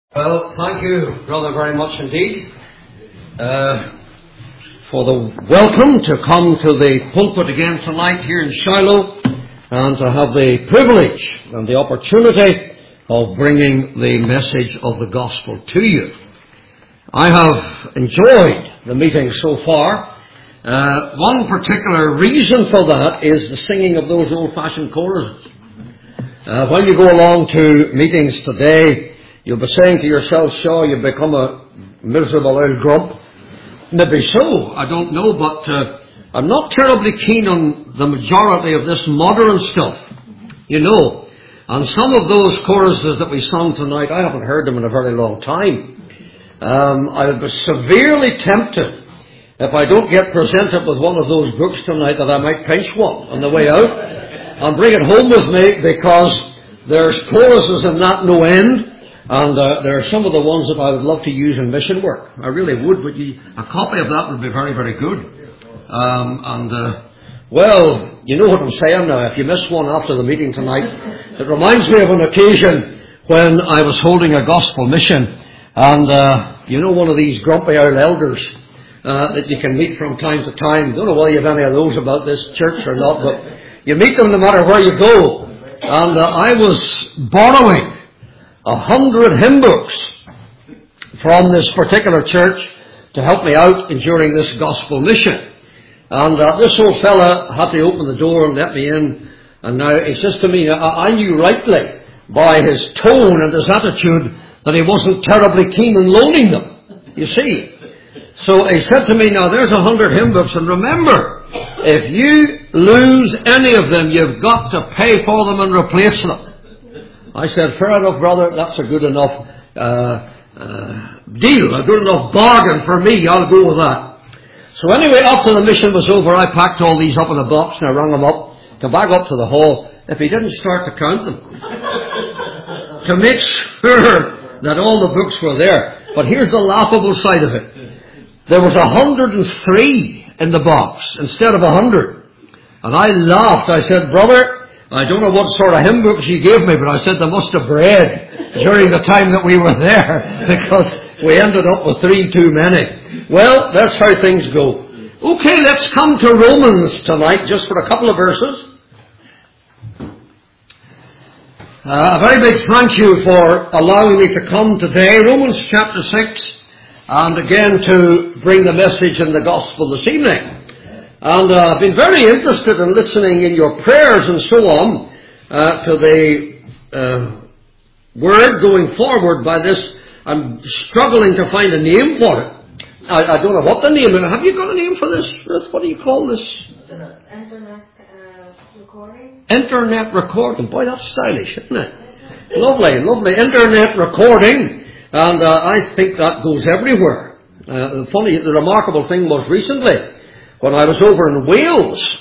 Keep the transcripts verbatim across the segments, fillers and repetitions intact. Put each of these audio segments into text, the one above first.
Well, thank you, brother, very much indeed, uh, for the welcome to come to the pulpit again tonight here in Shiloh, and to have the privilege and the opportunity of bringing the message of the gospel to you. I have enjoyed the meeting so far. Uh, one particular reason for that is the singing of those old-fashioned choruses. Uh, when you go along to meetings today, you'll be saying to yourself, sure, you've become a miserable old grump. Maybe so, I don't know, but uh, I'm not terribly keen on the majority of this modern stuff, you know. And some of those choruses that we sung tonight, I haven't heard them in a very long time. Um, I'll be severely tempted, if I don't get presented with one of those books tonight, that I might pinch one on the way out and bring it home with me, because there's choruses in that no end. And uh, there are some of the ones that I would love to use in mission work. I really would, but you, a copy of that would be very, very good. Um, and, uh, well, you know what I'm saying now. If you miss one after the meeting tonight, it reminds me of an occasion when I was holding a gospel mission. And, uh, you know, one of these grumpy old elders uh, that you can meet from time to time. I don't know whether you have any of those about this church or not, but you meet them no matter where you go. And uh, I was borrowing a hundred hymn books from this particular church to help me out during this gospel mission. And uh, this old fella had to open the door and let me in. And now he says to me, I, I knew rightly by his tone and his attitude that he wasn't terribly keen on loaning them, you see. So he said to me, now there's a hundred hymn books, and remember, if you lose any of them, you've got to pay for them and replace them. I said, fair enough, brother, that's a good enough uh, uh, deal, a good enough bargain for me, I'll go with that. So anyway, after the mission was over, I packed all these up in a box and I rang them up, come back up to the hall, if he didn't start to count them, to make sure that all the books were there. But here's the laughable side of it. There was a hundred and three in the box instead of a hundred. And I laughed. I said, brother, I don't know what sort of hymn books you gave me, but I said they must have bred during the time that we were there, because we ended up with three too many. Well, that's how things go. Okay, let's come to Romans tonight, just for a couple of verses. Uh, a very big thank you for allowing me to come today. Romans chapter six, and again to bring the message in the gospel this evening. And uh, I've been very interested in listening in your prayers and so on uh, to the uh, word going forward by this. I'm struggling to find a name for it. I, I don't know what the name is. Have you got a name for this, Ruth? What do you call this? Internet uh, recording. Internet recording. Boy, that's stylish, isn't it? Lovely, lovely. Internet recording. And uh, I think that goes everywhere. Uh, the funny, the remarkable thing was recently, when I was over in Wales,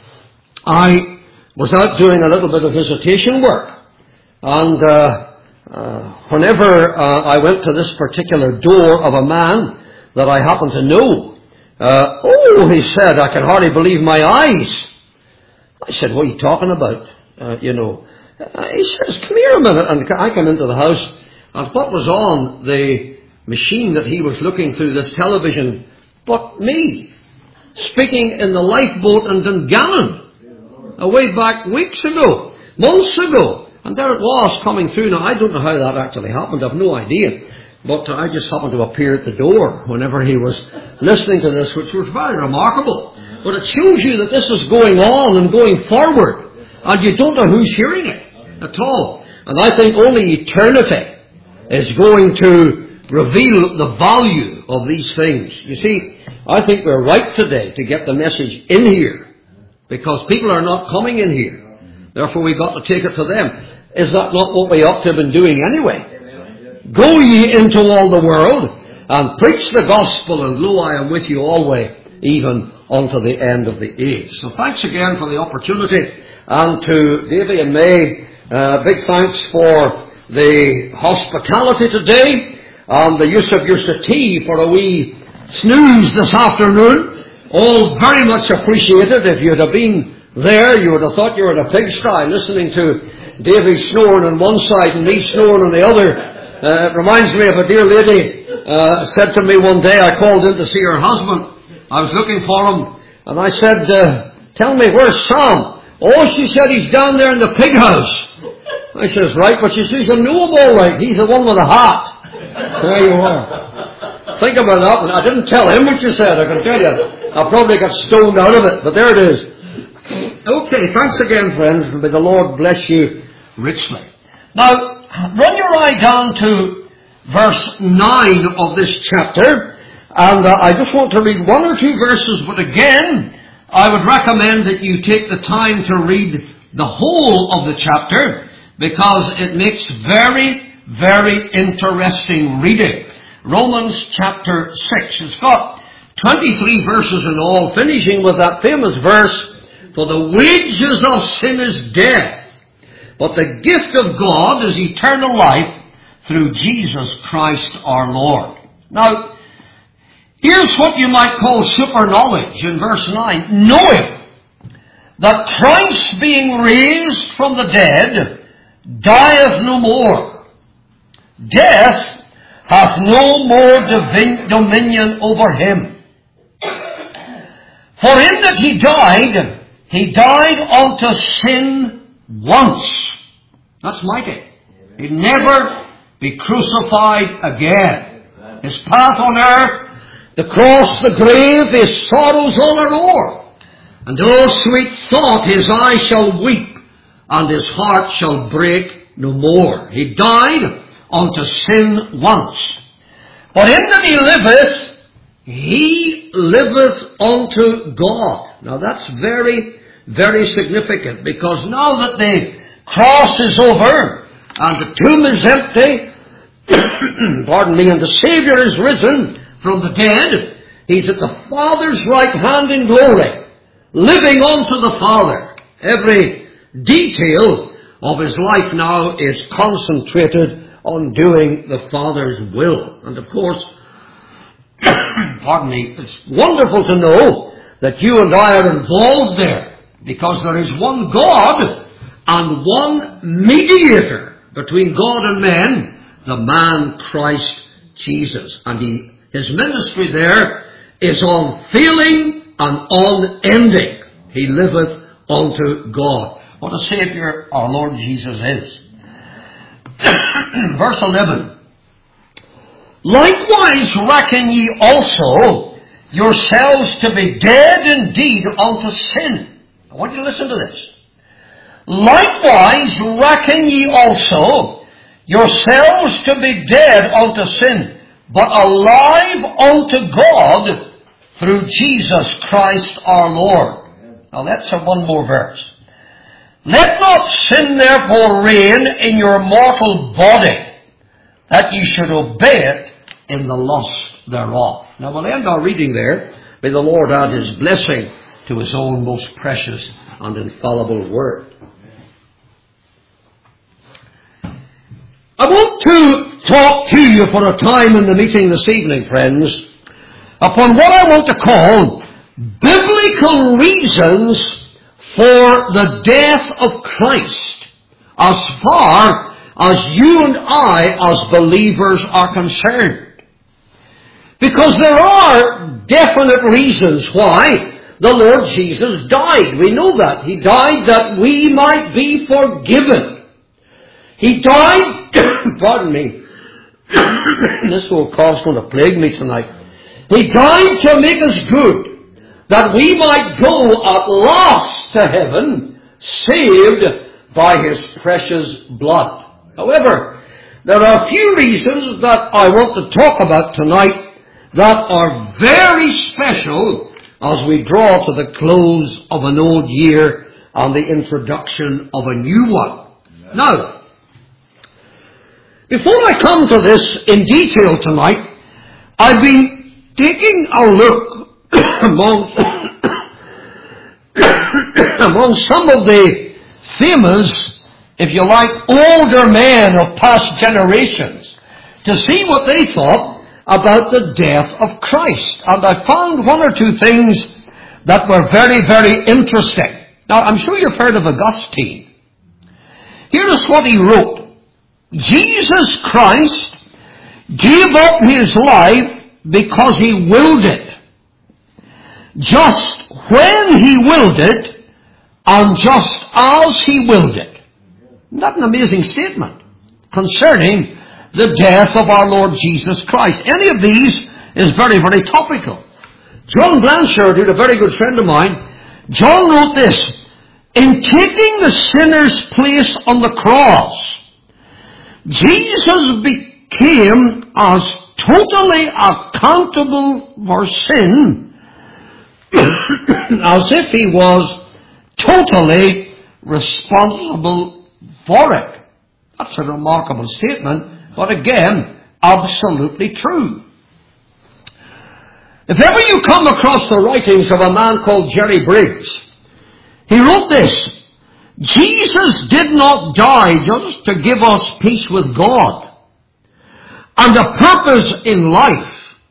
I was out doing a little bit of visitation work. And uh, uh, whenever uh, I went to this particular door of a man that I happened to know, uh, oh, he said, I can hardly believe my eyes. I said, what are you talking about? Uh, you know, uh, he says, come here a minute. And I come into the house, and what was on the machine that he was looking through, this television, but me, speaking in the lifeboat in Dungannon, away back weeks ago, months ago. And there it was coming through. Now, I don't know how that actually happened. I've no idea. But I just happened to appear at the door whenever he was listening to this, which was very remarkable. But it shows you that this is going on and going forward. And you don't know who's hearing it at all. And I think only eternity is going to reveal the value of these things. You see, I think we're right today to get the message in here, because people are not coming in here. Therefore, we've got to take it to them. Is that not what we ought to have been doing anyway? Go ye into all the world and preach the gospel, and lo, I am with you always, even unto the end of the age. So thanks again for the opportunity. And to Davy and May, uh, big thanks for the hospitality today and the use of your settee for a wee snooze this afternoon. All very much appreciated. If you'd have been there, you would have thought you were in a pigsty listening to Davy snoring on one side and me snoring on the other. Uh, it reminds me of a dear lady uh, said to me one day, I called in to see her husband. I was looking for him. And I said, uh, tell me, where's Sam? Oh, she said, he's down there in the pig house. I says, right, but she says, I knew him all right. He's the one with the hat. There you are. Think about that. I didn't tell him what you said, I can tell you. I probably got stoned out of it, but there it is. Okay, thanks again, friends. May the Lord bless you richly. Now, run your eye down to verse nine of this chapter, and uh, I just want to read one or two verses, but again, I would recommend that you take the time to read the whole of the chapter, because it makes very, very interesting reading. Romans chapter six. It's got twenty-three verses in all, finishing with that famous verse, for the wages of sin is death, but the gift of God is eternal life through Jesus Christ our Lord. Now, here's what you might call super knowledge in verse nine. Knowing that Christ being raised from the dead dieth no more. Death hath no more divin- dominion over him. For in that he died, he died unto sin once. That's mighty. He'll never be crucified again. His path on earth, the cross, the grave, his sorrows all are o'er. And oh sweet thought, his eye shall weep, and his heart shall break no more. He died unto sin once. But in that he liveth, he liveth unto God. Now that's very, very significant, because now that the cross is over, and the tomb is empty, pardon me, and the Savior is risen from the dead, he's at the Father's right hand in glory, living unto the Father. Every detail of his life now is concentrated on doing the Father's will. And of course, pardon me, it's wonderful to know that you and I are involved there, because there is one God and one mediator between God and men, the man Christ Jesus. And he, his ministry there is unfailing and unending. He liveth unto God. What a Saviour our Lord Jesus is. Verse eleven. Likewise reckon ye also yourselves to be dead indeed unto sin. I want you to listen to this. Likewise reckon ye also yourselves to be dead unto sin, but alive unto God through Jesus Christ our Lord. Now let's have one more verse. Let not sin therefore reign in your mortal body, that ye should obey it in the lust thereof. Now we'll end our reading there. May the Lord add his blessing to his own most precious and infallible word. I want to talk to you for a time in the meeting this evening, friends, upon what I want to call biblical reasons for the death of Christ, as far as you and I as believers are concerned. Because there are definite reasons why the Lord Jesus died. We know that. He died that we might be forgiven. He died, pardon me, this old cough's going to plague me tonight. He died to make us good, that we might go at last to heaven, saved by his precious blood. However, there are a few reasons that I want to talk about tonight that are very special as we draw to the close of an old year and the introduction of a new one. Now, before I come to this in detail tonight, I've been taking a look among, among some of the famous, if you like, older men of past generations to see what they thought about the death of Christ. And I found one or two things that were very, very interesting. Now, I'm sure you've heard of Augustine. Here is what he wrote. Jesus Christ gave up his life because he willed it. Just when he willed it, and just as he willed it. Isn't that an amazing statement concerning the death of our Lord Jesus Christ? Any of these is very, very topical. John Blanchard, who's a very good friend of mine, John wrote this: in taking the sinner's place on the cross, Jesus became as totally accountable for sin as if he was totally responsible for it. That's a remarkable statement, but again, absolutely true. If ever you come across the writings of a man called Jerry Briggs, he wrote this: Jesus did not die just to give us peace with God and a purpose in life.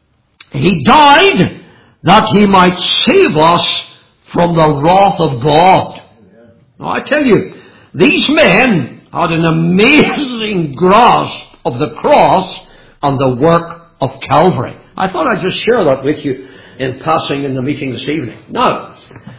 He died that he might save us from the wrath of God. Now I tell you, these men had an amazing grasp of the cross and the work of Calvary. I thought I'd just share that with you in passing in the meeting this evening. Now,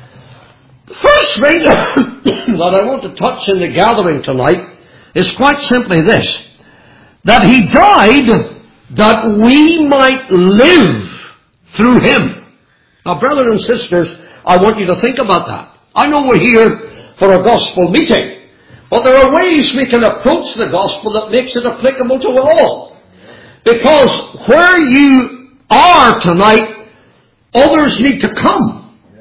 the first thing that I want to touch in the gathering tonight is quite simply this: that he died that we might live through him. Now, brothers and sisters, I want you to think about that. I know we're here for a gospel meeting, but there are ways we can approach the gospel that makes it applicable to all. Because where you are tonight, others need to come.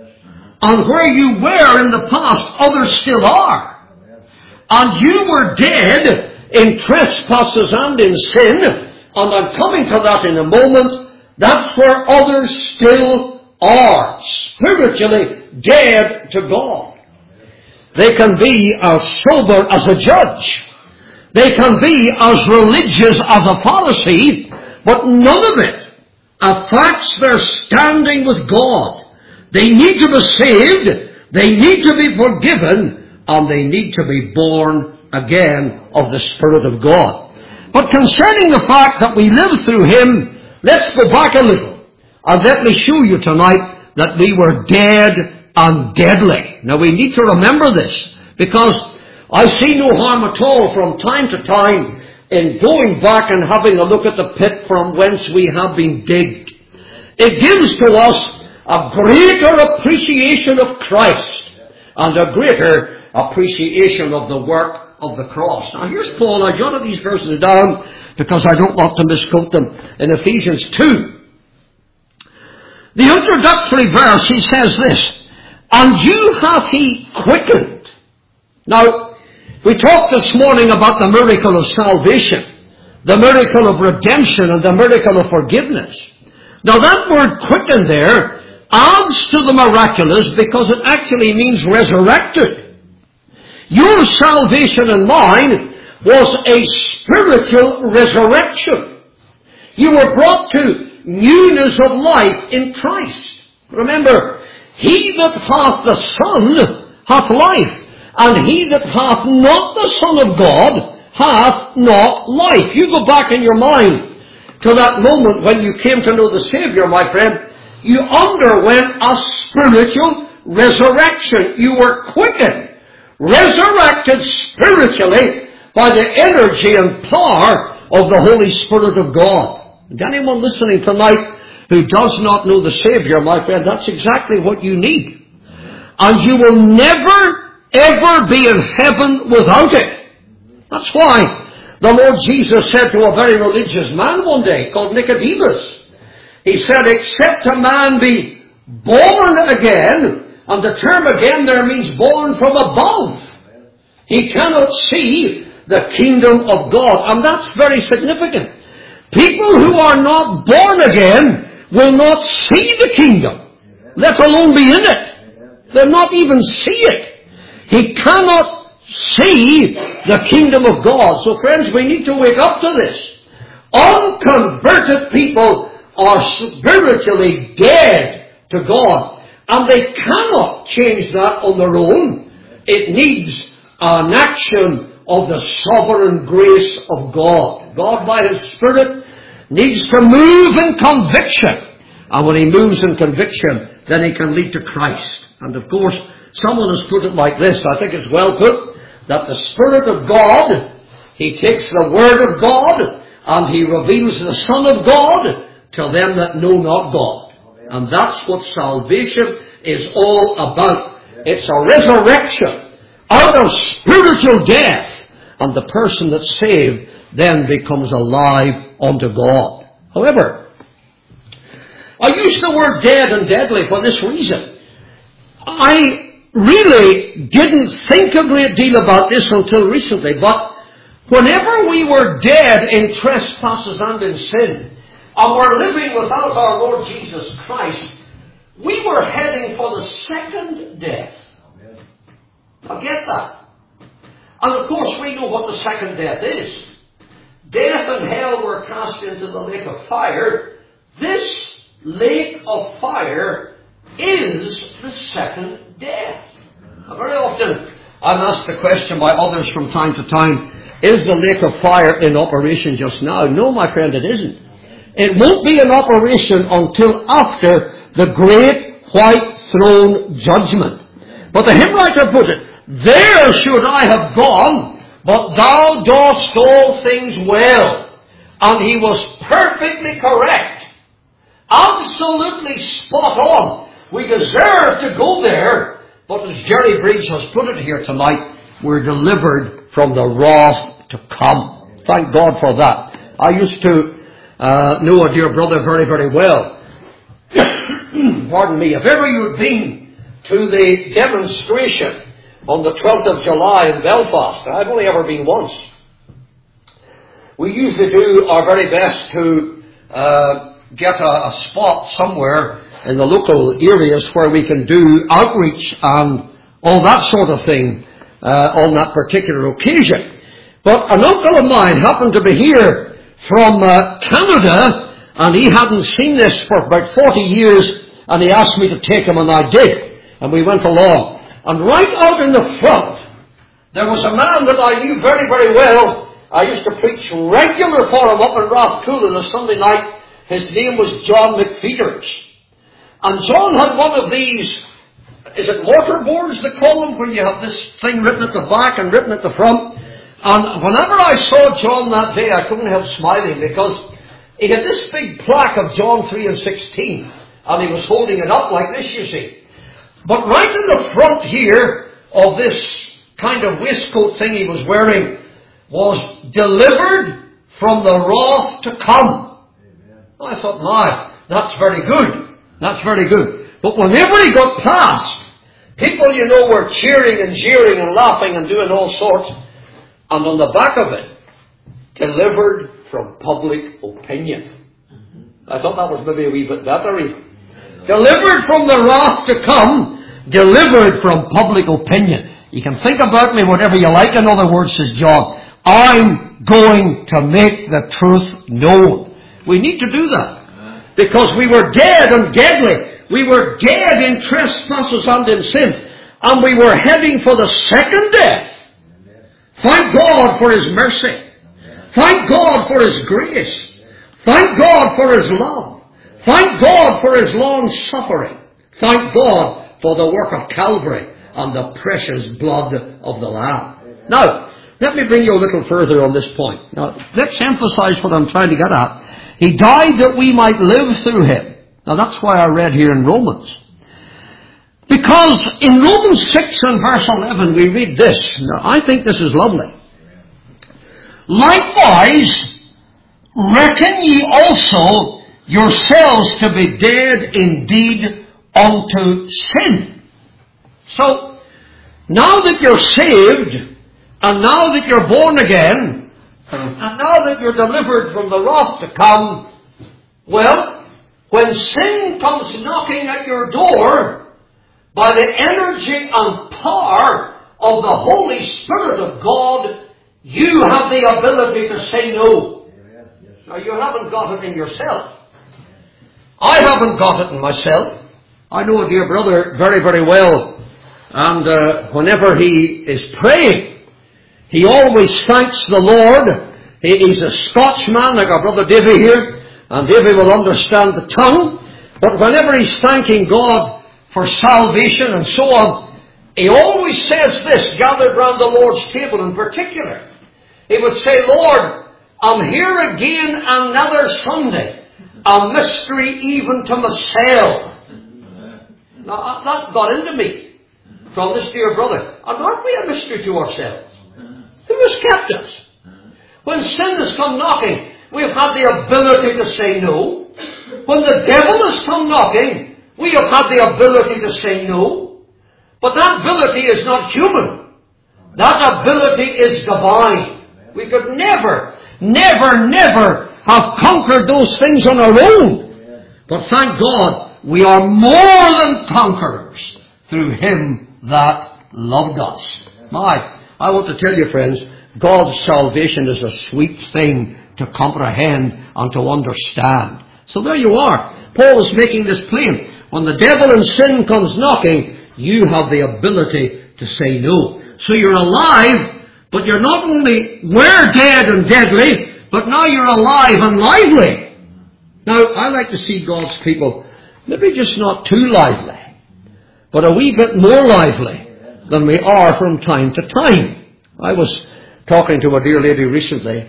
And where you were in the past, others still are. And you were dead in trespasses and in sin, and I'm coming to that in a moment. That's where others still are, spiritually dead to God. They can be as sober as a judge. They can be as religious as a Pharisee, but none of it affects their standing with God. They need to be saved, they need to be forgiven, and they need to be born again of the Spirit of God. But concerning the fact that we live through him, let's go back a little, and let me show you tonight that we were dead and deadly. Now we need to remember this, because I see no harm at all from time to time in going back and having a look at the pit from whence we have been digged. It gives to us a greater appreciation of Christ and a greater appreciation of the work of the cross. Now here's Paul. I jotted these verses down because I don't want to misquote them. In Ephesians two, the introductory verse, he says this: and you hath he quickened. Now, we talked this morning about the miracle of salvation, the miracle of redemption, and the miracle of forgiveness. Now that word quickened there adds to the miraculous because it actually means resurrected. Your salvation and mine was a spiritual resurrection. You were brought to newness of life in Christ. Remember, he that hath the Son hath life, and he that hath not the Son of God hath not life. You go back in your mind to that moment when you came to know the Savior, my friend. You underwent a spiritual resurrection. You were quickened, resurrected spiritually by the energy and power of the Holy Spirit of God. And anyone listening tonight who does not know the Savior, my friend, that's exactly what you need. And you will never, ever be in heaven without it. That's why the Lord Jesus said to a very religious man one day called Nicodemus, he said, except a man be born again, and the term again there means born from above, he cannot see the kingdom of God. And that's very significant. People who are not born again will not see the kingdom, let alone be in it. They'll not even see it. He cannot see the kingdom of God. So friends, we need to wake up to this. Unconverted people are spiritually dead to God, and they cannot change that on their own. It needs an action of the sovereign grace of God. God by His Spirit needs to move in conviction. And when He moves in conviction, then He can lead to Christ. And of course, someone has put it like this, I think it's well put, that the Spirit of God, He takes the Word of God and He reveals the Son of God to them that know not God. And that's what salvation is all about. It's a resurrection out of spiritual death. And the person that's saved then becomes alive unto God. However, I use the word dead and deadly for this reason. I really didn't think a great deal about this until recently, but whenever we were dead in trespasses and in sin, and were living without our Lord Jesus Christ, we were heading for the second death. Now get that. And of course we know what the second death is. Death and hell were cast into the lake of fire. This lake of fire is the second death. Now, very often I'm asked the question by others from time to time, is the lake of fire in operation just now? No, my friend, it isn't. It won't be in operation until after the great white throne judgment. But the hymn writer put it, there should I have gone, but thou dost all things well. And he was perfectly correct. Absolutely spot on. We deserve to go there, but as Jerry Breach has put it here tonight, we're delivered from the wrath to come. Thank God for that. I used to uh, know a dear brother very, very well. Pardon me. If ever you had been to the demonstration on the twelfth of July in Belfast, I've only ever been once. We usually do our very best to uh, get a, a spot somewhere in the local areas where we can do outreach and all that sort of thing uh, on that particular occasion. But an uncle of mine happened to be here from uh, Canada, and he hadn't seen this for about forty years, and he asked me to take him, and I did. And we went along. And right out in the front, there was a man that I knew very, very well. I used to preach regular for him up in Rathcoole on a Sunday night. His name was John McFeeters. And John had one of these, is it mortarboards they call them, where you have this thing written at the back and written at the front. And whenever I saw John that day, I couldn't help smiling, because he had this big plaque of John three and sixteen, and he was holding it up like this, you see. But right in the front here of this kind of waistcoat thing he was wearing was delivered from the wrath to come. Amen. I thought, my, that's very good. That's very good. But whenever he got past, people, you know, were cheering and jeering and laughing and doing all sorts. And on the back of it, delivered from public opinion. Mm-hmm. I thought that was maybe a wee bit better even. Delivered from the wrath to come, delivered from public opinion. You can think about me whatever you like. In other words, says John, I'm going to make the truth known. We need to do that. Because we were dead and deadly. We were dead in trespasses and in sin. And we were heading for the second death. Thank God for His mercy. Thank God for His grace. Thank God for His love. Thank God for His long suffering. Thank God for the work of Calvary and the precious blood of the Lamb. Now, let me bring you a little further on this point. Now, let's emphasize what I'm trying to get at. He died that we might live through Him. Now, that's why I read here in Romans. Because in Romans six and verse eleven we read this. Now, I think this is lovely. Likewise, reckon ye also yourselves to be dead indeed unto sin. So, now that you're saved, and now that you're born again, and now that you're delivered from the wrath to come, well, when sin comes knocking at your door, by the energy and power of the Holy Spirit of God, you have the ability to say no. Amen. Yes. Now, you haven't got it in yourself. I haven't got it in myself. I know a dear brother very, very well. And uh, whenever he is praying, He always thanks the Lord. He, he's a Scotsman like our brother Davy here. And Davy will understand the tongue. But whenever he's thanking God for salvation and so on, he always says this, gathered round the Lord's table in particular. He would say, Lord, I'm here again another Sunday. A mystery even to myself. Now, that got into me from this dear brother. And aren't we a mystery to ourselves? Who has kept us? When sin has come knocking, we've had the ability to say no. When the devil has come knocking, we have had the ability to say no. But that ability is not human. That ability is divine. We could never, never, never have conquered those things on our own. But thank God, we are more than conquerors through Him that loved us. My, I want to tell you, friends, God's salvation is a sweet thing to comprehend and to understand. So there you are. Paul is making this plain. When the devil and sin comes knocking, you have the ability to say no. So you're alive, but you're not only were dead and deadly, but now you're alive and lively. Now, I like to see God's people maybe just not too lively, but a wee bit more lively than we are from time to time. I was talking to a dear lady recently,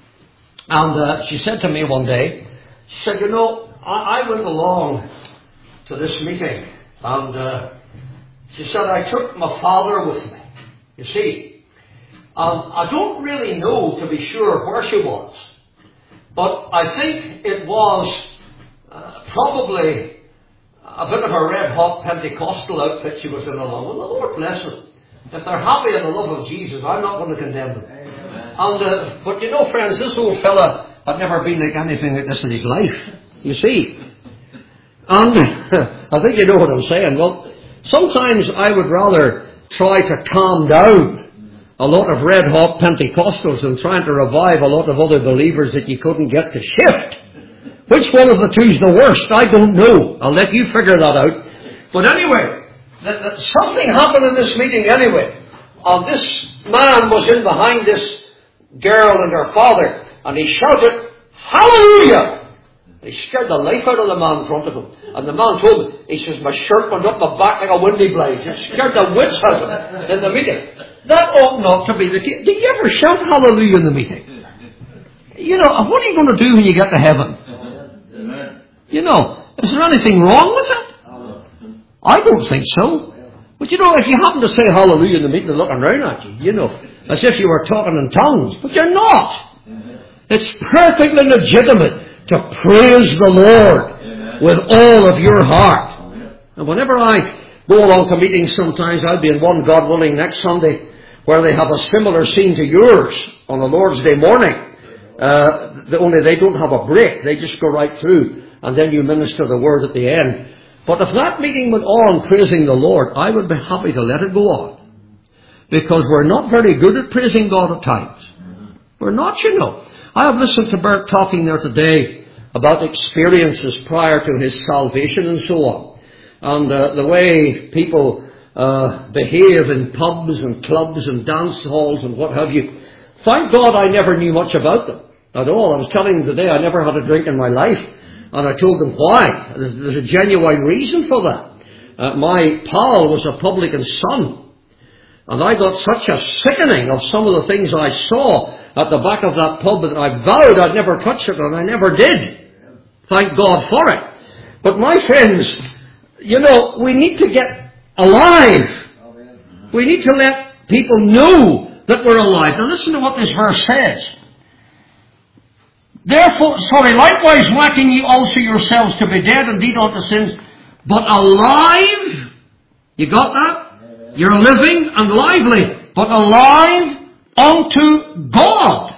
and uh, she said to me one day, she said, you know, I, I went along to this meeting, and uh, she said, I took my father with me. You see, um, I don't really know to be sure where she was, but I think it was uh, probably a bit of a red-hot Pentecostal outfit she was in along. Well, the Lord bless them. If they're happy in the love of Jesus, I'm not going to condemn them. And, uh, but you know, friends, this old fella had never been like anything like this in his life. You see. And I think you know what I'm saying. Well, sometimes I would rather try to calm down a lot of red-hot Pentecostals than trying to revive a lot of other believers that you couldn't get to shift. Which one of the two's the worst? I don't know. I'll let you figure that out. But anyway, that, that something happened in this meeting anyway. And this man was in behind this girl and her father, and he shouted, Hallelujah! He scared the life out of the man in front of him. And the man told me, he says, my shirt went up my back like a windy blade. It scared the wits out of him in the meeting. That ought not to be the case. Do you ever shout hallelujah in the meeting? You know, what are you going to do when you get to heaven? You know, is there anything wrong with it? I don't think so. But you know, if you happen to say hallelujah in the meeting, they're looking around at you, you know, as if you were talking in tongues. But you're not. It's perfectly legitimate to praise the Lord with all of your heart. And whenever I go along to meetings sometimes, I'll be in one, God willing, next Sunday, where they have a similar scene to yours on a Lord's Day morning. Uh, the, only they don't have a break. They just go right through. And then you minister the word at the end. But if that meeting went on praising the Lord, I would be happy to let it go on. Because we're not very good at praising God at times. We're not, you know. I have listened to Bert talking there today about experiences prior to his salvation and so on. And uh, the way people uh, behave in pubs and clubs and dance halls and what have you. Thank God I never knew much about them at all. I was telling him today I never had a drink in my life. And I told them why. There's a genuine reason for that. Uh, my pal was a publican's son. And I got such a sickening of some of the things I saw at the back of that pub that I vowed I'd never touch it, and I never did. Thank God for it. But my friends, you know, we need to get alive. We need to let people know that we're alive. Now listen to what this verse says. Therefore, sorry, likewise reckon ye also yourselves to be dead indeed unto sins, but alive. You got that? You're living and lively, but alive unto God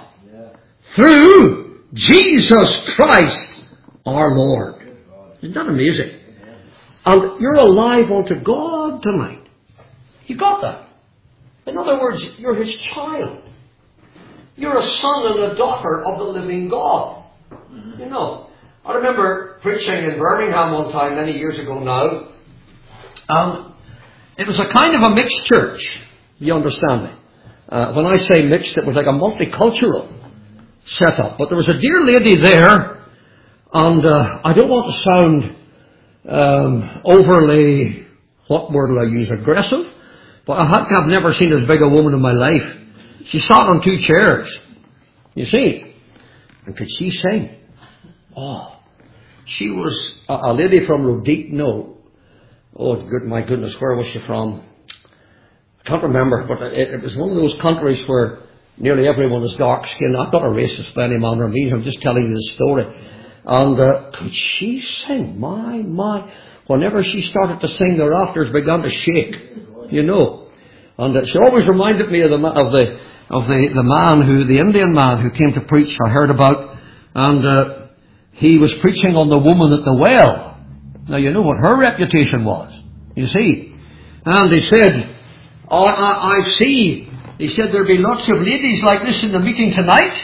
through Jesus Christ our Lord. Isn't that amazing? And you're alive unto God tonight. You got that? In other words, you're His child. You're a son and a daughter of the living God. You know, I remember preaching in Birmingham one time many years ago now. And it was a kind of a mixed church. You understand me? Uh, when I say mixed, it was like a multicultural setup. But there was a dear lady there, and uh, I don't want to sound um, overly, what word will I use, aggressive, but I have, I've never seen as big a woman in my life. She sat on two chairs, you see, and could she sing? Oh, she was a, a lady from Rodito. No, oh good, my goodness, where was she from? I can't remember, but it, it was one of those countries where nearly everyone is dark skinned. I'm not a racist by any manner of means. I'm just telling you the story. And uh, could she sing? My, my. Whenever she started to sing, the rafters began to shake, you know. And uh, she always reminded me of the of the of the, the man who, the Indian man who came to preach. I heard about, and uh, he was preaching on the woman at the well. Now you know what her reputation was. You see, and he said, "Oh, I, I see." He said there'll be lots of ladies like this in the meeting tonight.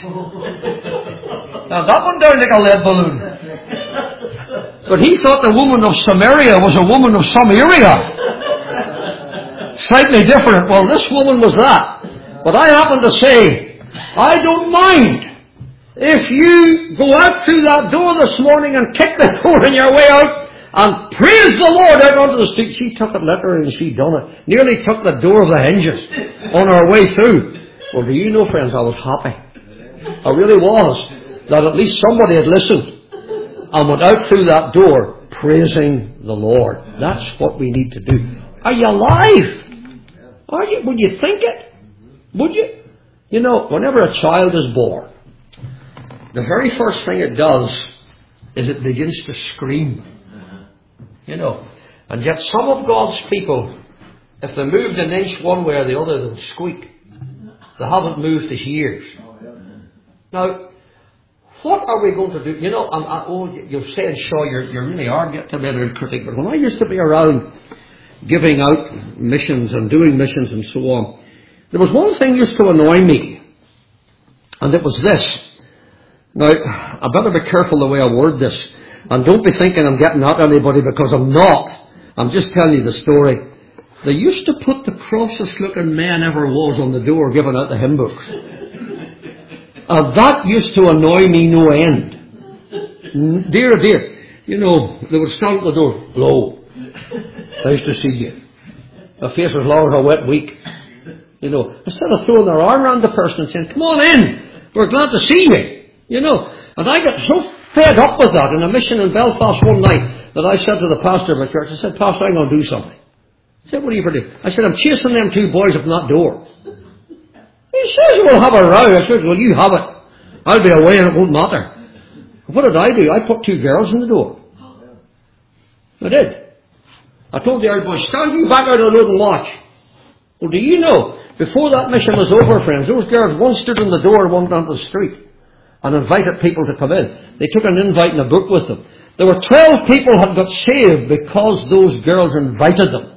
Now that went down like a lead balloon. But he thought the woman of Samaria was a woman of some area. Slightly different. Well, this woman was that. But I happen to say, I don't mind if you go out through that door this morning and kick the door on your way out and praise the Lord out onto the street. She took it literally and she done it. Nearly took the door of the hinges on her way through. Well, do you know, friends, I was happy. I really was. That at least somebody had listened and went out through that door praising the Lord. That's what we need to do. Are you alive? Are you? Would you think it? Would you? You know, whenever a child is born, the very first thing it does is it begins to scream. You know, and yet some of God's people, if they moved an inch one way or the other, they would squeak. They haven't moved this years. Now, what are we going to do? You know, I'm, I, oh, you're saying, sure, you're, you really are getting a bit of a critic, but when I used to be around giving out missions and doing missions and so on, there was one thing used to annoy me, and it was this. Now, I better be careful the way I word this. And don't be thinking I'm getting at anybody, because I'm not. I'm just telling you the story. They used to put the crossest looking man ever was on the door giving out the hymn books. And that used to annoy me no end. Dear, dear. You know, they would stand at the door. Hello. Nice to see you. A face as long as a wet week. You know, instead of throwing their arm around the person and saying, come on in. We're glad to see you. You know, and I got so fed up with that in a mission in Belfast one night that I said to the pastor of the church, I said, Pastor, I'm going to do something. He said, what are you going to do? I said, I'm chasing them two boys up that door. He says, we'll have a row. I said, well, you have it. I'll be away and it won't matter. What did I do? I put two girls in the door. I did. I told the other boys, stand you back out of the road and watch. Well, do you know, before that mission was over, friends, those girls, one stood in the door and one down to the street and invited people to come in. They took an invite and a book with them. There were twelve people had got saved because those girls invited them.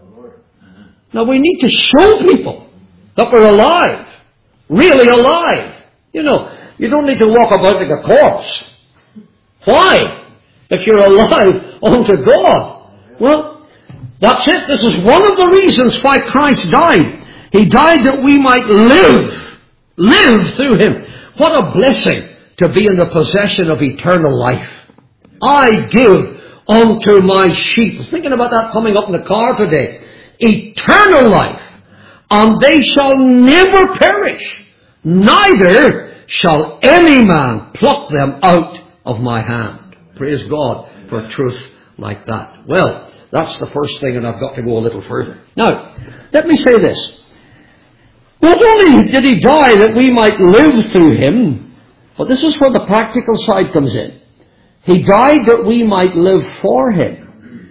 Now we need to show people that we're alive. Really alive. You know, you don't need to walk about like a corpse. Why? If you're alive unto God. Well, that's it. This is one of the reasons why Christ died. He died that we might live. Live through Him. What a blessing to be in the possession of eternal life. I give unto my sheep. I was thinking about that coming up in the car today. Eternal life. And they shall never perish. Neither shall any man pluck them out of my hand. Praise God for truth like that. Well, that's the first thing, and I've got to go a little further. Now, let me say this. Not only did He die that we might live through Him, but this is where the practical side comes in. He died that we might live for Him.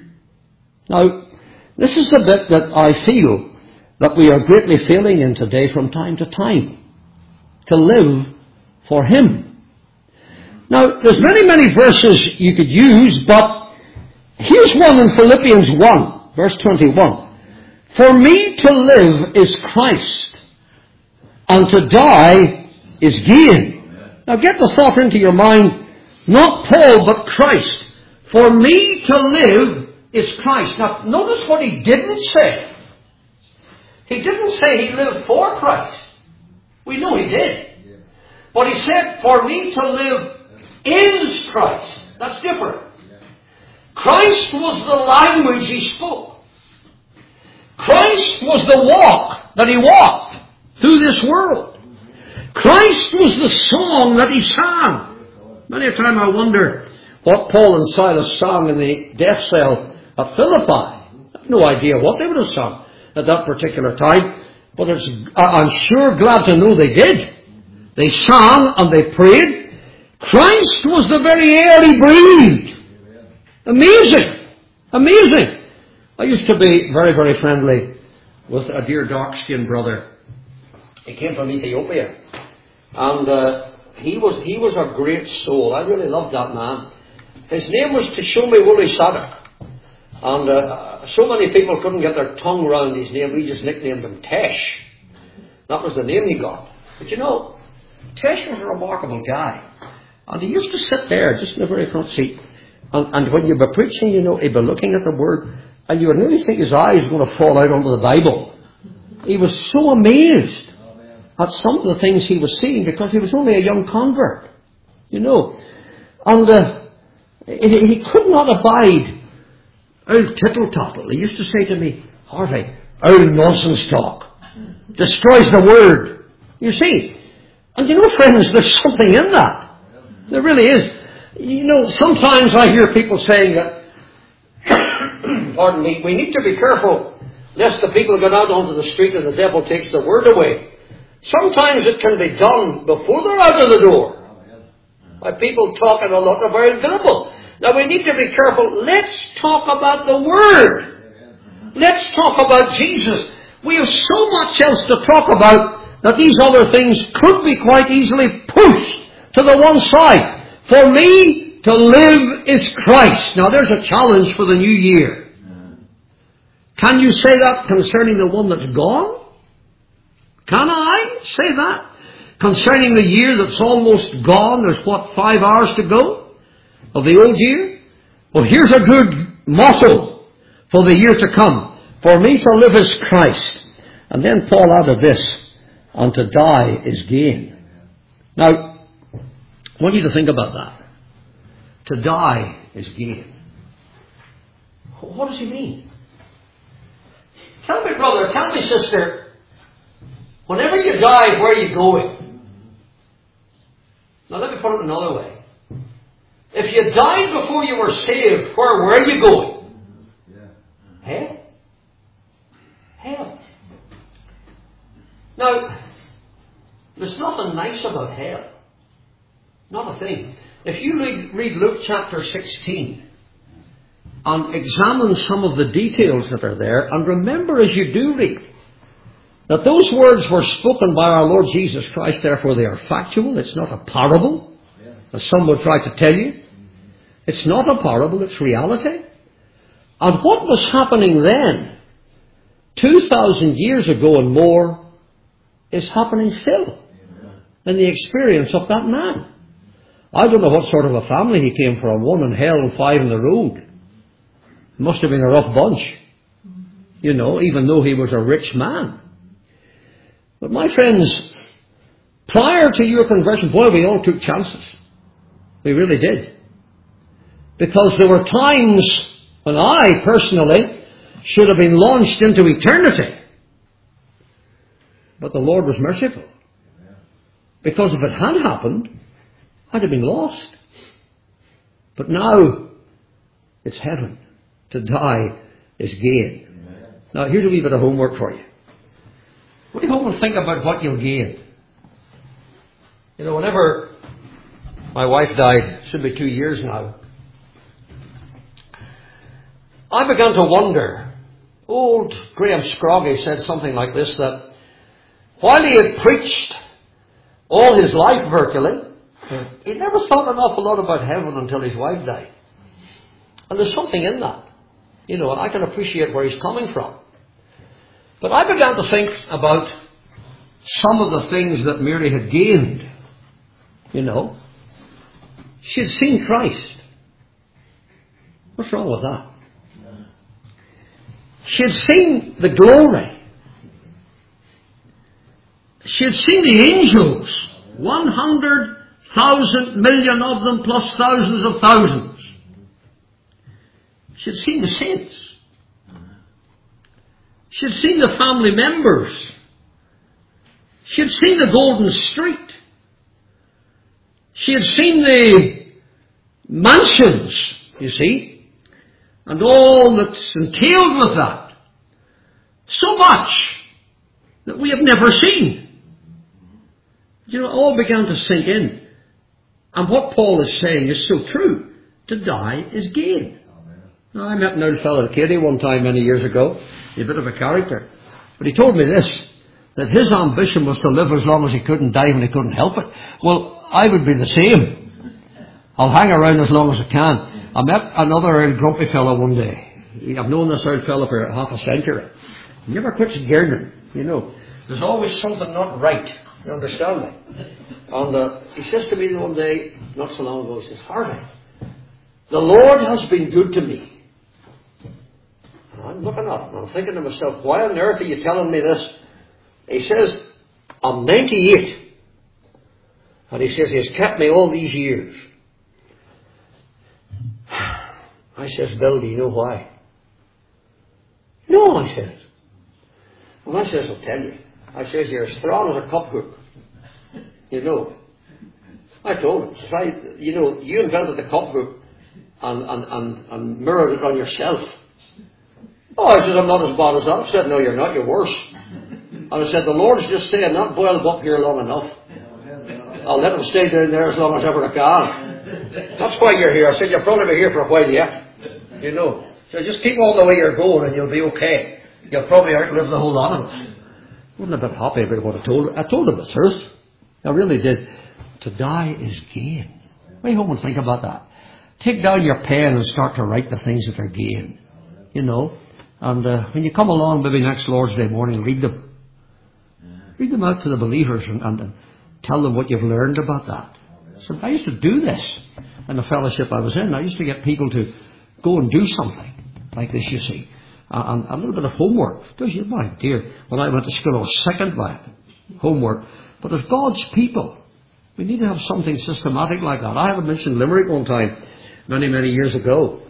Now, this is the bit that I feel that we are greatly failing in today from time to time. To live for Him. Now, there's many, many verses you could use, but here's one in Philippians one, verse twenty-one. For me to live is Christ, and to die is gain. Now get the thought into your mind, not Paul, but Christ. For me to live is Christ. Now notice what he didn't say. He didn't say he lived for Christ. We know he did. But he said, for me to live is Christ. That's different. Christ was the language he spoke. Christ was the walk that he walked through this world. Christ was the song that he sang. Many a time I wonder what Paul and Silas sang in the death cell at Philippi. I have no idea what they would have sung at that particular time. But it's, I'm sure glad to know they did. They sang and they prayed. Christ was the very air he breathed. Amazing. Amazing. I used to be very, very friendly with a dear dark-skinned brother. He came from Ethiopia. And uh, he was he was a great soul. I really loved that man. His name was Tashomi Wooly Sadak. And uh, so many people couldn't get their tongue around his name. We just nicknamed him Tesh. That was the name he got. But you know, Tesh was a remarkable guy. And he used to sit there, just in the very front seat. And, and when you were preaching, you know, he'd be looking at the Word, and you would nearly think his eyes were going to fall out onto the Bible. He was so amazed at some of the things he was seeing, because he was only a young convert, you know. And uh, he, he could not abide old tittle-tattle. He used to say to me, Harvey, old nonsense talk destroys the Word. You see? And you know, friends, there's something in that. There really is. You know, sometimes I hear people saying that, pardon me, we need to be careful lest the people get out onto the street and the devil takes the Word away. Sometimes it can be done before they're out of the door. By people talking a lot of very dribble. Now we need to be careful. Let's talk about the Word. Let's talk about Jesus. We have so much else to talk about that these other things could be quite easily pushed to the one side. For me to live is Christ. Now there's a challenge for the new year. Can you say that concerning the one that's gone? Can I say that? Concerning the year that's almost gone, there's what, five hours to go of the old year? Well, here's a good motto for the year to come. For me to live is Christ. And then Paul added this, and to die is gain. Now, I want you to think about that. To die is gain. What does he mean? Tell me, brother, tell me, sister, whenever you die, where are you going? Now let me put it another way. If you died before you were saved, where were you going? Hell. Hell. Now, there's nothing nice about hell. Not a thing. If you read, read Luke chapter sixteen and examine some of the details that are there, and remember as you do read that those words were spoken by our Lord Jesus Christ, therefore they are factual. It's not a parable, as some would try to tell you. It's not a parable, it's reality. And what was happening then, two thousand years ago and more, is happening still in the experience of that man. I don't know what sort of a family he came from, one in hell and five in the road. Must have been a rough bunch, you know, even though he was a rich man. But my friends, prior to your conversion, boy, we all took chances. We really did. Because there were times when I, personally, should have been launched into eternity. But the Lord was merciful. Because if it had happened, I'd have been lost. But now, it's heaven. To die is gain. Amen. Now, here's a wee bit of homework for you. What do you hope and think about what you'll gain? You know, whenever my wife died, it should be two years now, I began to wonder. Old Graham Scroggie said something like this, that while he had preached all his life virtually, he never thought an awful lot about heaven until his wife died. And there's something in that. You know, and I can appreciate where he's coming from. But I began to think about some of the things that Mary had gained. You know, she had seen Christ. What's wrong with that? She had seen the glory. She had seen the angels, one hundred thousand million of them plus thousands of thousands. She had seen the saints. She had seen the family members. She had seen the golden street. She had seen the mansions, you see, and all that's entailed with that. So much that we have never seen. You know, it all began to sink in. And what Paul is saying is so true. To die is gain. Now, I met an old fellow at Katie one time many years ago. He's a bit of a character. But he told me this, that his ambition was to live as long as he couldn't die when he couldn't help it. Well, I would be the same. I'll hang around as long as I can. I met another old grumpy fellow one day. I've known this old fellow for half a century. He never quits yearning, you know. There's always something not right. You understand me? And uh, he says to me one day, not so long ago, he says, Harvey, the Lord has been good to me. And I'm looking at him, and I'm thinking to myself, why on earth are you telling me this? He says, I'm ninety-eight. And he says, he has kept me all these years. I says, Bill, do you know why? No, I says. And I says, I'll tell you. I says, you're as strong as a cup hook. You know. I told him, says, I, you know, you invented the cup hook and, and, and, and mirrored it on yourself. Oh, I says, I'm not as bad as that. I said, no, you're not, you're worse. And I said, the Lord's just saying, not boil them up here long enough. I'll let them stay down there as long as ever I can. That's why you're here. I said, you'll probably be here for a while yet. You know. So just keep on the way you're going and you'll be okay. You'll probably outlive the whole lot of us. Wasn't a bit happy about what I told him. I told him the truth. I really did. To die is gain. Wait home and think about that. Take down your pen and start to write the things that are gain. You know. And uh, when you come along maybe next Lord's Day morning, read them. Read them out to the believers and, and, and tell them what you've learned about that. So I used to do this in the fellowship I was in. I used to get people to go and do something like this, you see. Uh, and a little bit of homework. Does you, my dear, when I went to school I was sickened by it. Homework. But as God's people, we need to have something systematic like that. I haven't mentioned Limerick one time, many, many years ago.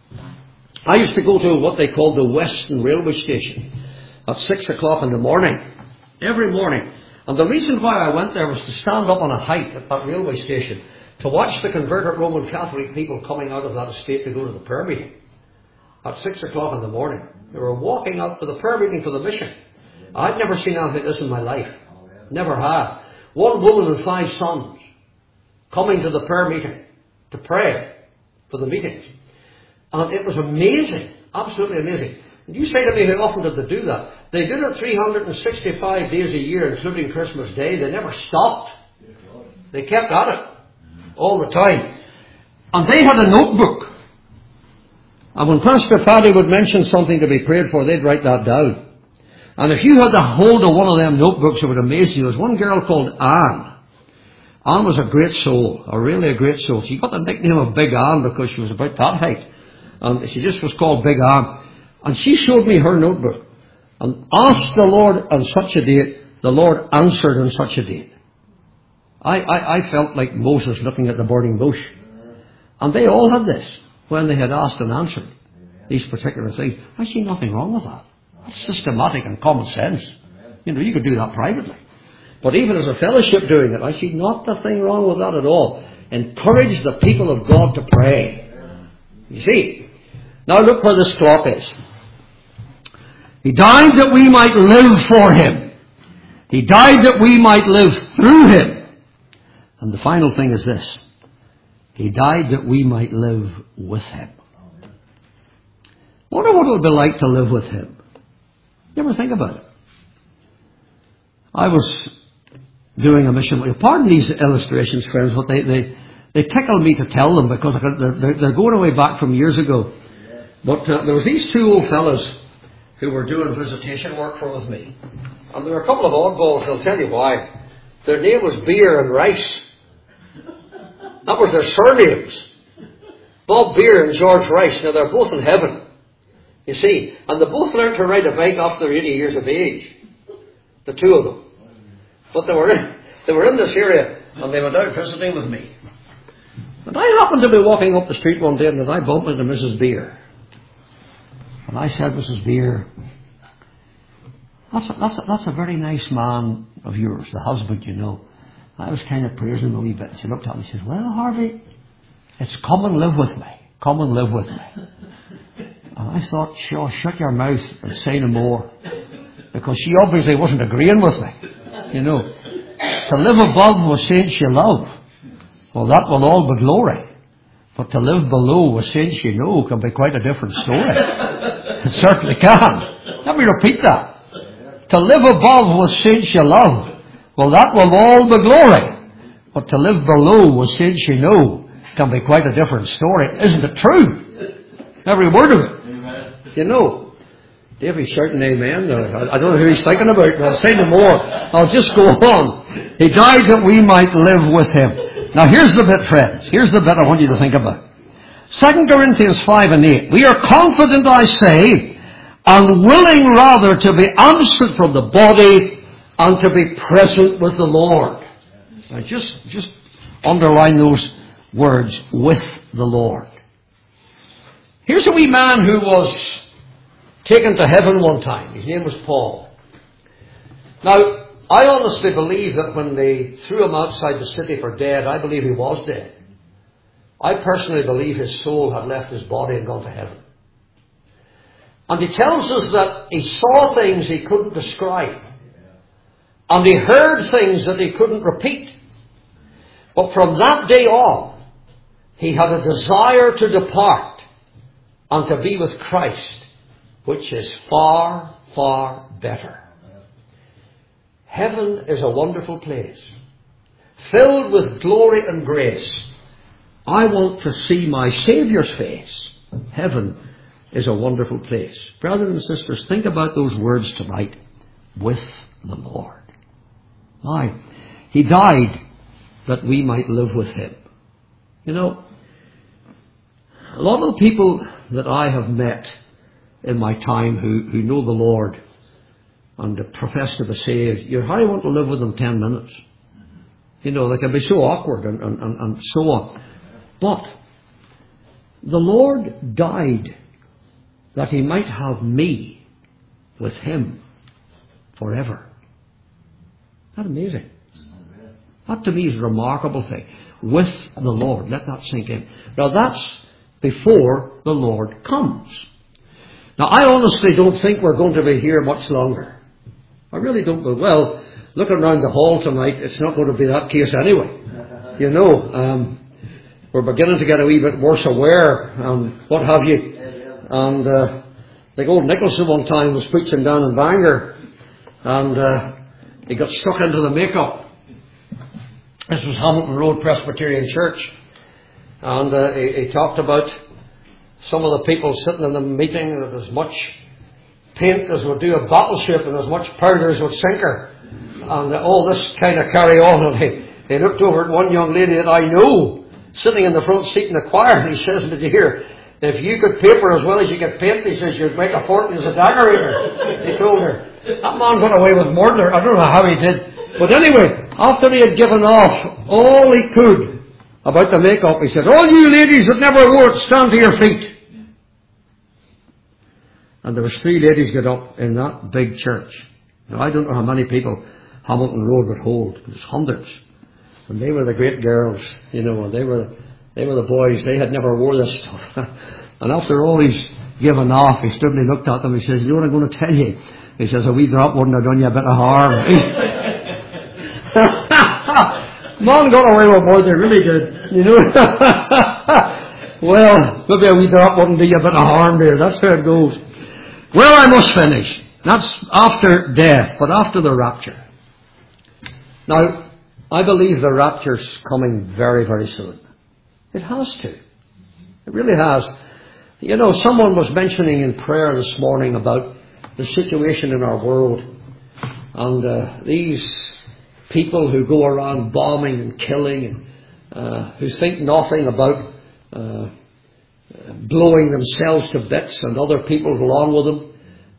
I used to go to what they called the Western Railway Station at six o'clock in the morning. Every morning. And the reason why I went there was to stand up on a height at that railway station to watch the converted Roman Catholic people coming out of that estate to go to the prayer meeting. At six o'clock in the morning. They were walking out for the prayer meeting for the mission. I'd never seen anything like this in my life. Never had. One woman and five sons coming to the prayer meeting to pray for the meetings. And it was amazing. Absolutely amazing. And you say to me, how often did they do that? They did it three hundred sixty-five days a year, including Christmas Day. They never stopped. They kept at it all the time. And they had a notebook. And when Pastor Paddy would mention something to be prayed for, they'd write that down. And if you had the hold of one of them notebooks, it would amaze you. There was one girl called Anne. Anne was a great soul, a really a great soul. She got the nickname of Big Anne because she was about that height. And she just was called Big Anne. And she showed me her notebook. And asked the Lord on such a date, the Lord answered on such a date. I, I, I felt like Moses looking at the burning bush. And they all had this. When they had asked and answered these particular things. I see nothing wrong with that. That's systematic and common sense. You know, you could do that privately. But even as a fellowship doing it, I see not a thing wrong with that at all. Encourage the people of God to pray. You see. Now look where this clock is. He died that we might live for Him. He died that we might live through Him. And the final thing is this. He died that we might live with Him. I wonder what it would be like to live with Him. You ever think about it? I was doing a mission. Pardon these illustrations, friends, but they, they, they tickle me to tell them because they're, they're going away back from years ago. But uh, there were these two old fellas who were doing visitation work for with me. And there were a couple of oddballs, I'll tell you why. Their name was Beer and Rice. That was their surnames. Bob Beer and George Rice. Now they're both in heaven. You see. And they both learned to ride a bike after they're eighty years of age. The two of them. But they were in, they were in this area, and they went out visiting with me. And I happened to be walking up the street one day, and I bumped into Missus Beer. And I said, Missus Beer, that's a, that's, a, that's a very nice man of yours, the husband, you know. I was kind of praising him a wee bit. And she looked at me and said, well, Harvey, it's come and live with me. Come and live with me. And I thought, sure, shut your mouth and say no more. Because she obviously wasn't agreeing with me. You know, to live above with saints you love, well, that will all be glory. But to live below with saints you know can be quite a different story. It certainly can. Let me repeat that. To live above with saints you love, well, that will all be glory. But to live below with saints you know can be quite a different story. Isn't it true? Every word of it. Amen. You know. Davy's shouting amen. I don't know who he's thinking about, but I'll say no more. I'll just go on. He died that we might live with him. Now here's the bit, friends. Here's the bit I want you to think about. Second Corinthians five and eight. We are confident, I say, and willing rather to be absent from the body and to be present with the Lord. Now just, just underline those words, with the Lord. Here's a wee man who was taken to heaven one time. His name was Paul. Now, I honestly believe that when they threw him outside the city for dead, I believe he was dead. I personally believe his soul had left his body and gone to heaven. And he tells us that he saw things he couldn't describe. And he heard things that he couldn't repeat. But from that day on, he had a desire to depart and to be with Christ, which is far, far better. Heaven is a wonderful place, filled with glory and grace. I want to see my Saviour's face. Heaven is a wonderful place. Brothers and sisters, think about those words tonight. With the Lord. Why? He died that we might live with him. You know, a lot of the people that I have met in my time who, who know the Lord and profess to be saved, you hardly want to live with them ten minutes. You know, they can be so awkward and, and, and, and so on. But the Lord died that he might have me with him forever. Isn't that amazing? That to me is a remarkable thing. With the Lord. Let that sink in. Now that's before the Lord comes. Now I honestly don't think we're going to be here much longer. I really don't. But well, looking around the hall tonight, it's not going to be that case anyway. You know, um, we're beginning to get a wee bit worse aware and what have you. And uh, like old Nicholson one time was preaching down in Bangor, and uh, he got stuck into the makeup. This was Hamilton Road Presbyterian Church. And uh, he, he talked about some of the people sitting in the meeting that as much paint as would do a battleship and as much powder as would sink her. And uh, all this kind of carry on. And he, he looked over at one young lady that I know sitting in the front seat in the choir, and he says, "Did you hear? If you could paper as well as you could paint," he says, "you'd make a fortune as a decorator." He told her. That man got away with murder. I don't know how he did. But anyway, after he had given off all he could about the makeup, he said, "All you ladies that never wore it, stand to your feet." And there was three ladies got up in that big church. Now, I don't know how many people Hamilton Road would hold. It was hundreds. And they were the great girls, you know, and they were, they were the boys. They had never wore this stuff. And after all he's given off, he stood and he looked at them. He says, "You know what I'm going to tell you?" He says, "A wee drop wouldn't have done you a bit of harm." Man got away with more than he really did, you know. Well, maybe a wee drop wouldn't do you a bit of harm there. That's how it goes. Well, I must finish. That's after death, but after the rapture. Now, I believe the rapture's coming very, very soon. It has to. It really has. You know, someone was mentioning in prayer this morning about the situation in our world. And uh, these people who go around bombing and killing and uh, who think nothing about uh, blowing themselves to bits and other people along with them. Uh,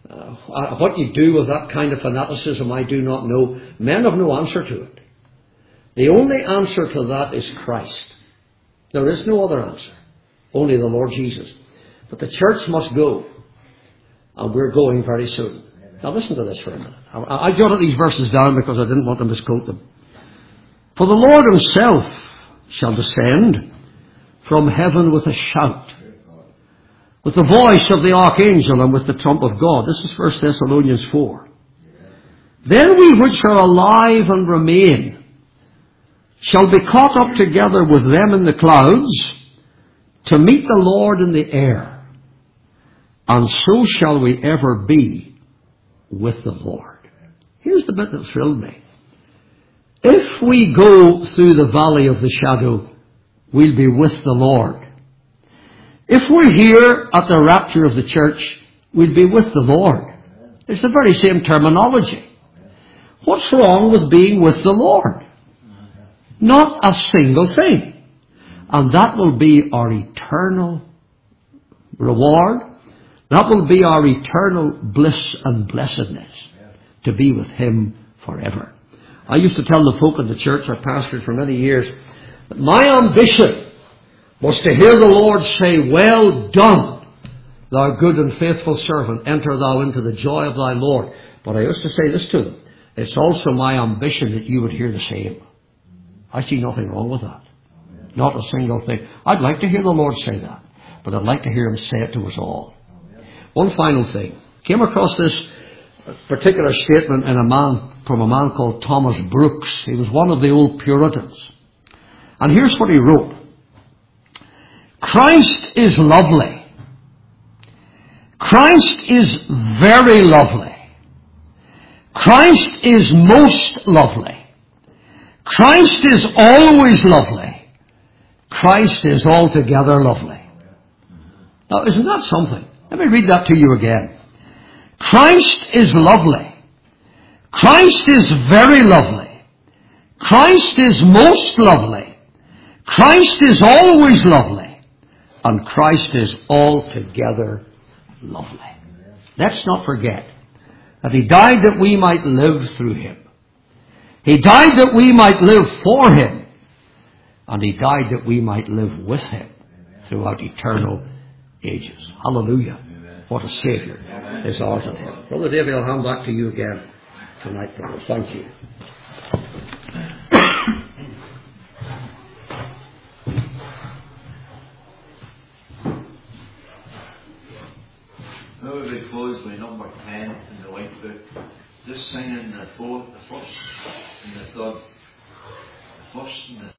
uh, what you do with that kind of fanaticism, I do not know. Men have no answer to it. The only answer to that is Christ. There is no other answer. Only the Lord Jesus. But the church must go. And we're going very soon. Now listen to this for a minute. I, I jotted these verses down because I didn't want to misquote them. For the Lord himself shall descend from heaven with a shout, with the voice of the archangel and with the trump of God. This is First Thessalonians four. Then we which are alive and remain shall be caught up together with them in the clouds to meet the Lord in the air. And so shall we ever be with the Lord. Here's the bit that thrilled me. If we go through the valley of the shadow, we'll be with the Lord. If we're here at the rapture of the church, we'll be with the Lord. It's the very same terminology. What's wrong with being with the Lord? Not a single thing. And that will be our eternal reward. That will be our eternal bliss and blessedness, to be with him forever. I used to tell the folk in the church I pastored for many years that my ambition was to hear the Lord say, "Well done, thou good and faithful servant, enter thou into the joy of thy Lord." But I used to say this to them: it's also my ambition that you would hear the same. I see nothing wrong with that. Not a single thing. I'd like to hear the Lord say that, but I'd like to hear him say it to us all. One final thing. Came across this particular statement in a man, from a man called Thomas Brooks. He was one of the old Puritans. And here's what he wrote. Christ is lovely. Christ is very lovely. Christ is most lovely. Christ is always lovely. Christ is altogether lovely. Now, isn't that something? Let me read that to you again. Christ is lovely. Christ is very lovely. Christ is most lovely. Christ is always lovely. And Christ is altogether lovely. Let's not forget that he died that we might live through him. He died that we might live for him. And he died that we might live with him throughout eternal ages. Hallelujah. What a Saviour is ours in him. Brother David, I'll hand back to you again tonight, brother. Thank you. Now we will close with number ten in the White Book. Just singing the fourth, the first and the third. The first and the